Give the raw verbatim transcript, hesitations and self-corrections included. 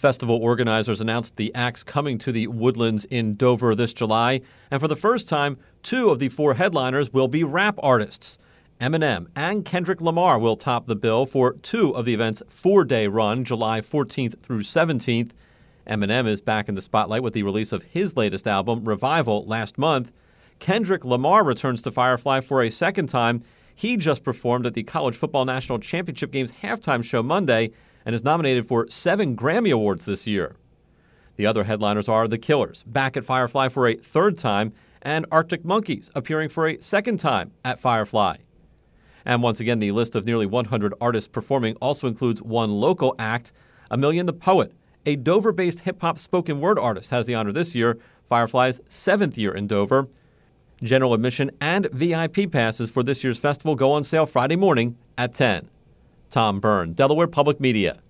Festival organizers announced the acts coming to the Woodlands in Dover this July, and for the first time, two of the four headliners will be rap artists. Eminem and Kendrick Lamar will top the bill for two of the event's four-day run, July fourteenth through seventeenth. Eminem is back in the spotlight with the release of his latest album, Revival, last month. Kendrick Lamar returns to Firefly for a second time. He just performed at the College Football National Championship Game's halftime show Monday and is nominated for seven Grammy Awards this year. The other headliners are The Killers, back at Firefly for a third time, and Arctic Monkeys, appearing for a second time at Firefly. And once again, the list of nearly one hundred artists performing also includes one local act. Amelian the Poet, a Dover-based hip-hop spoken word artist, has the honor this year, Firefly's seventh year in Dover. General admission and V I P passes for this year's festival go on sale Friday morning at ten. Tom Byrne, Delaware Public Media.